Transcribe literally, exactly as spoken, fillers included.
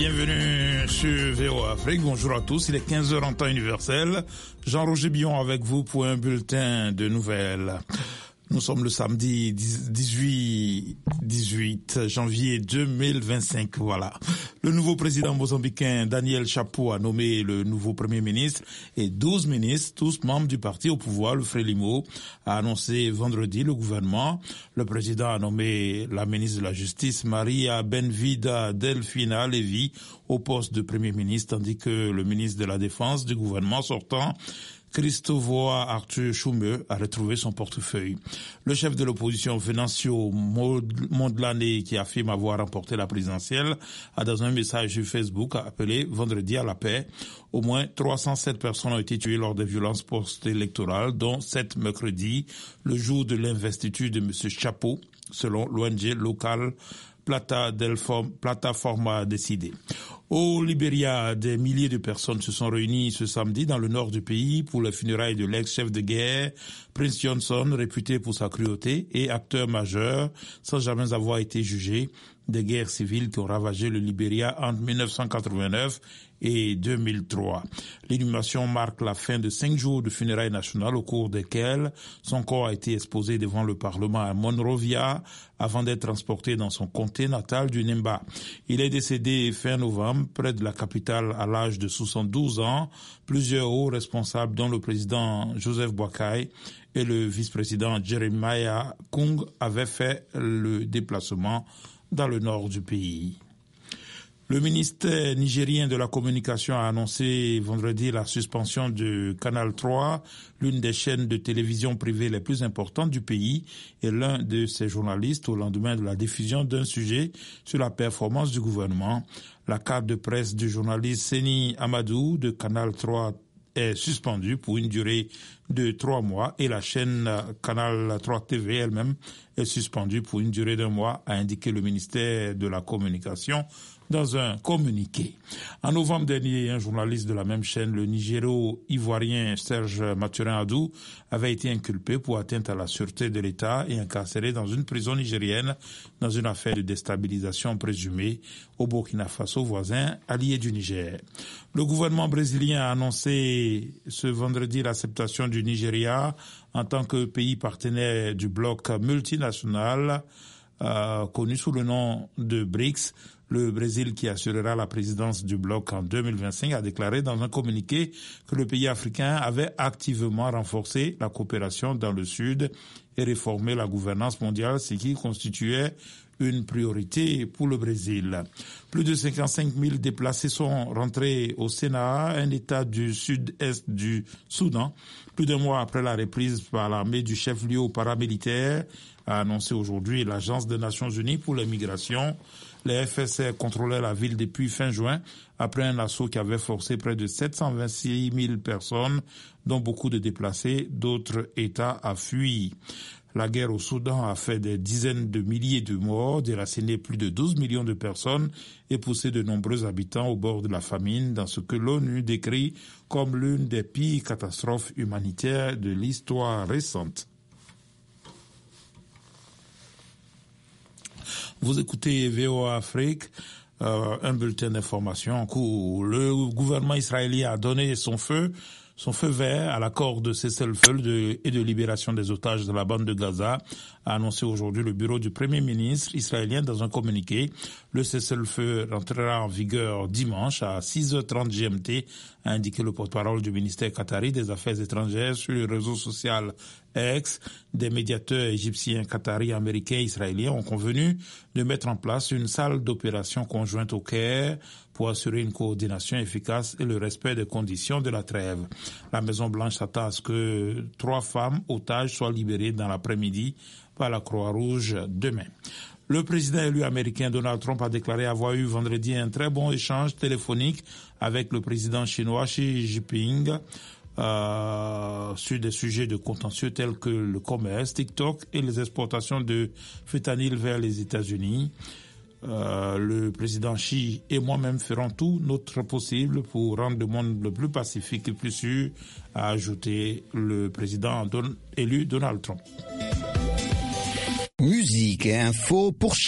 bienvenue sur V O A Afrique. Bonjour à tous, il est quinze heures en temps universel. Jean-Roger Billon avec vous pour un bulletin de nouvelles. Nous sommes le samedi dix-huit janvier deux mille vingt-cinq, voilà. Le nouveau président mozambicain Daniel Chapo a nommé le nouveau premier ministre et douze ministres, tous membres du parti au pouvoir, le Frélimo, a annoncé vendredi le gouvernement. Le président a nommé la ministre de la Justice, Maria Benvida Delfina Levi, au poste de premier ministre, tandis que le ministre de la Défense du gouvernement sortant, Christovoa Arthur Chumeux, a retrouvé son portefeuille. Le chef de l'opposition, Venancio Mondlane, qui affirme avoir remporté la présidentielle, a dans un message sur Facebook appelé vendredi à la paix. Au moins trois cent sept personnes ont été tuées lors des violences post-électorales, dont sept mercredi, le jour de l'investiture de M. Chapo, selon l'O N G local Plata Delform, Plataforma décidé. Au Libéria, des milliers de personnes se sont réunies ce samedi dans le nord du pays pour les funérailles de l'ex-chef de guerre, Prince Johnson, réputé pour sa cruauté et acteur majeur, sans jamais avoir été jugé, des guerres civiles qui ont ravagé le Libéria entre mille neuf cent quatre-vingt-neuf et deux mille trois. L'inhumation marque la fin de cinq jours de funérailles nationales au cours desquelles son corps a été exposé devant le Parlement à Monrovia avant d'être transporté dans son comté natal du Nemba. Il est décédé fin novembre près de la capitale à l'âge de soixante-douze ans. Plusieurs hauts responsables dont le président Joseph Boakai et le vice-président Jeremiah Kung avaient fait le déplacement dans le nord du pays. Le ministère nigérien de la communication a annoncé vendredi la suspension de Canal trois, l'une des chaînes de télévision privées les plus importantes du pays, et l'un de ses journalistes au lendemain de la diffusion d'un sujet sur la performance du gouvernement. La carte de presse du journaliste Seni Amadou de Canal trois est suspendue pour une durée de trois mois et la chaîne Canal trois T V elle-même est suspendue pour une durée d'un mois, a indiqué le ministère de la Communication dans un communiqué. En novembre dernier, un journaliste de la même chaîne, le Nigéro-Ivoirien Serge Mathurin-Adou, avait été inculpé pour atteinte à la sûreté de l'État et incarcéré dans une prison nigérienne dans une affaire de déstabilisation présumée au Burkina Faso voisin, allié du Niger. Le gouvernement brésilien a annoncé ce vendredi l'acceptation du Nigeria en tant que pays partenaire du bloc multinational euh, connu sous le nom de B R I C S. Le Brésil, qui assurera la présidence du bloc en deux mille vingt-cinq, a déclaré dans un communiqué que le pays africain avait activement renforcé la coopération dans le Sud et réformé la gouvernance mondiale, ce qui constituait une priorité pour le Brésil. Plus de cinquante-cinq mille déplacés sont rentrés au Sénat, un État du sud-est du Soudan, plus d'un mois après la reprise par l'armée du chef-lieu paramilitaire, a annoncé aujourd'hui l'Agence des Nations Unies pour les migrations. Les F S R contrôlaient la ville depuis fin juin, après un assaut qui avait forcé près de sept cent vingt-six mille personnes, dont beaucoup de déplacés d'autres États, à fuir. La guerre au Soudan a fait des dizaines de milliers de morts, déraciné plus de douze millions de personnes et poussé de nombreux habitants au bord de la famine dans ce que l'ONU décrit comme l'une des pires catastrophes humanitaires de l'histoire récente. Vous écoutez V O A Afrique, euh, un bulletin d'information en cours. Le gouvernement israélien a donné son feu, son feu vert à l'accord de cessez-le-feu de, et de libération des otages de la bande de Gaza, a annoncé aujourd'hui le bureau du Premier ministre israélien dans un communiqué. Le cessez-le-feu rentrera en vigueur dimanche à six heures trente G M T, a indiqué le porte-parole du ministère qatari des Affaires étrangères sur le réseau social X. Des médiateurs égyptiens, qataris, américains et israéliens ont convenu de mettre en place une salle d'opération conjointe au Caire pour assurer une coordination efficace et le respect des conditions de la trêve. La Maison-Blanche s'attend à ce que trois femmes otages soient libérées dans l'après-midi par la Croix-Rouge demain. Le président élu américain Donald Trump a déclaré avoir eu vendredi un très bon échange téléphonique avec le président chinois Xi Jinping euh, sur des sujets de contentieux tels que le commerce, TikTok et les exportations de fentanyl vers les États-Unis. Euh, le président Xi et moi-même ferons tout notre possible pour rendre le monde le plus pacifique et plus sûr, a ajouté le président don- élu Donald Trump. Musique et info pour